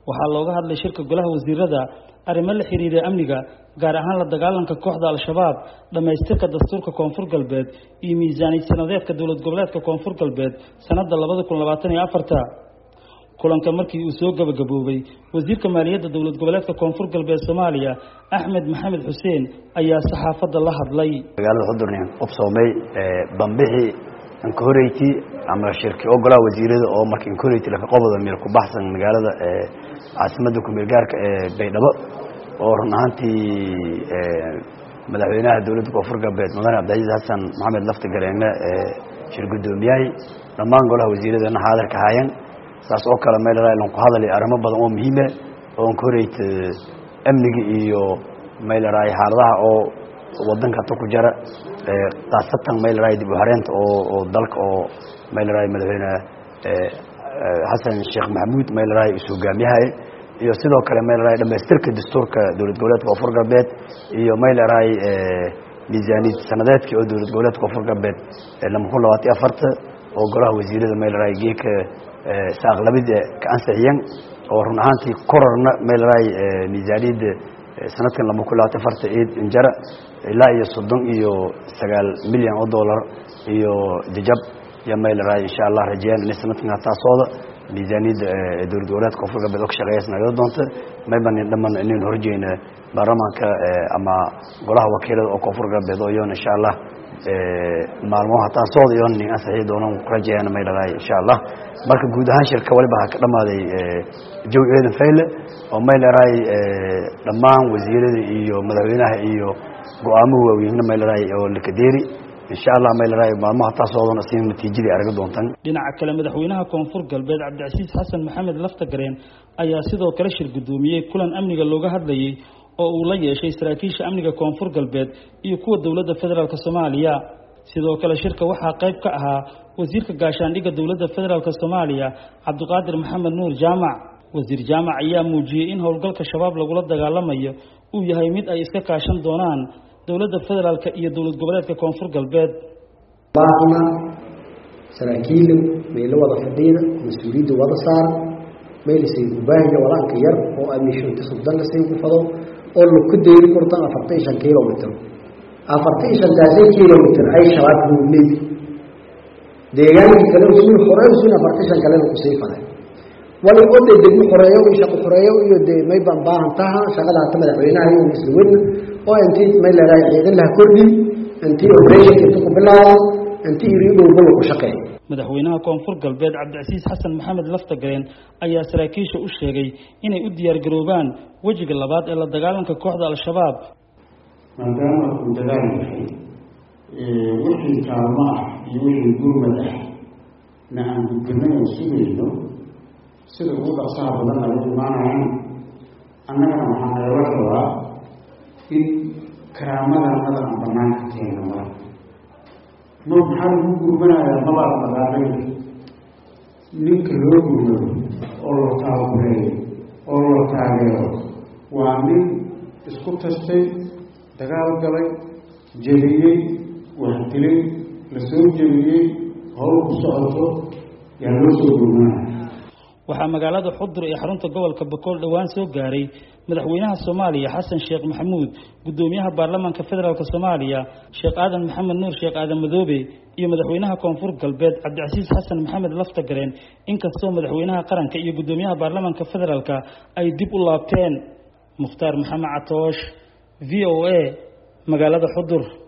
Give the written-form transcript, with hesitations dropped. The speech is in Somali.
waxaa looga hadlay shirka golaha wasiirada arrimo la xiriira amniga gaar ahaan la dagaalanka kooxda al-shabaab dhamaystirka dastuurka koonfur galbeed iyo miisaaniyad sanadeedka dowlad goboleedka koonfur galbeed sanada 2024 kulanka markii uu soo gabagaboobay wasiirka maaliyadda dowlad goboleedka koonfur galbeed Soomaaliya Axmed Maxamed Xuseen ayaa saxaafadda la hadlay magaalada Xudurniin qofsoomay bambixi an koreyti ama shirki oo golaha wasiirada oo markii koreyti la qabado meel ku baxsan magaalada caasimada ku meel gaarka Baydhabo oo run ahaantii madaxweynaha dowladda koonfur galbeed mudane Cabdi Xasan Maxamed Lafti Gareene shir gudoomiyay dhammaan golaha wasiirada xaadirka haayeen saas oo kale meel raay ku hadalay arrimo badan oo muhiim ah oo koreyti amniga iyo meel raay xaaladaha oo wadanka ku jira taasatan meel raay dib u hareenta oo dalka oo meel raay madaxweynaha Xasan Sheekh Maxamuud meel raay isoo gaamiyahay iyo sidoo kale meel raay dhamaystirka dastuurka dowlad goboleedka koonfur galbeed iyo meel raay miisaaniyad sanadeedka oo dowlad goboleedka koonfur galbeed 2024 oo golaha wasiirada meel raay geeka saaqlabida ka ansixiyeen oo run ahaantii kororna meel raay miisaaniyada sanadkan 2024 injara ilaa iyo 39 milyan oo dollar iyo jajab ya meel raay insha Allah rajeen in sanadkan taasooda miisaaniyada dowlad goboleedka koonfur galbeed oo ka shaqeeyay doonta mayban dhamaan inaan horjeeyna baarlamaanka ama golaha wakiilada oo koonfur galbeed oo yoon insha Allah maalmaha taasooda yoon in ansixiyay doonaan rajeen meel raay insha Allah marka guud ahaan shirka waliba ka dhamaaday jawigeeda fayle oo meel raay dhamaan wasiirada iyo madaxweynaha iyo go'aamo waaweyn meel raay oo la kadeeri insha Allah meel raay maalmaha taasoodan si natiijada arag doontaan dhinaca kale madaxweynaha koonfur galbeed Cabdi Xasan Maxamed Lafti Gareene ayaa sidoo kale shir gudoomiyay kulan amniga looga hadlayay oo uu la yeeshay saraakiisha amniga koonfur galbeed iyo kuwa dowladda federaalka Soomaaliya sidoo kale shirka waxaa qayb ka ahaa wasiirka gaashaandhigga dowladda federaalka Soomaaliya Cabdiqaadir Maxamed Nuur Jaamac wasiir Jaamac ayaa muujiyay in howlgalka shabaab lagula dagaalamayo uu yahay mid ay iska kaashan doonaan dowladda federaalka iyo dowlad goboleedka koonfur galbeed baahna saraakiil meel wada fadhiida mas'uuliyadda wada saar meel isay u baahan walaanka yar oo amishinta sudan la sii fado oo la ku deeyay korta 45 kilomitir 45 kilomitir ay shabaab leeyahay deegaanka kale oo soo xoreeyay 45 kale oo sii faday wali oo dib xoreeyo iyo shaqo xoreeyo iyo may baahan taha shaqada madaxweynaha iyo isweyn oo intii meel la raayay la kordhi intii operation ku bilaabo intii iriido ku shaqeeyo madaxweynaha koonfur galbeed Cabdi Xasan Maxamed Lafti Gareene ayaa saraakiisha u sheegay inay u diyaar garoobaan wajiga labaad ee la dagaalanka kooxda al-shabaab maadaama uu dagaalyahay wixii kaalmo ah iyo wixii gurmad ah na aan gudbinayn sugayno sida ugu dhaqsaha badan ay imaanayaan annagana waxaan la rabaa in karaamadanada aan banaanka keeno mara maxaa lagu gurmanayaa mabaa dagaalay ninka loo gurmado oo loo taageero oo loo taageero waa nin isku tastay dagaal galay jebiyey wax dilay la soo jebiyey howl ku socoto yaa loo soo gurmanaya waxaa magaalada Xudur ee xarunta gobolka Bakool dhawaan soo gaaray madaxweynaha Soomaaliya Xasan Sheekh Maxamuud gudoomiyaha baarlamaanka federaalka Soomaaliya Sheekh Aadan Maxamed Nuur Sheekh Aadan Madoobe iyo madaxweynaha koonfur galbeed Cabdi Xasan Maxamed Lafti Gareene inkastoo madaxweynaha qaranka iyo gudoomiyaha baarlamaanka federaalka ay dib u laabteen Mukhtaar Maxamed Catoosh VOA magaalada Xudur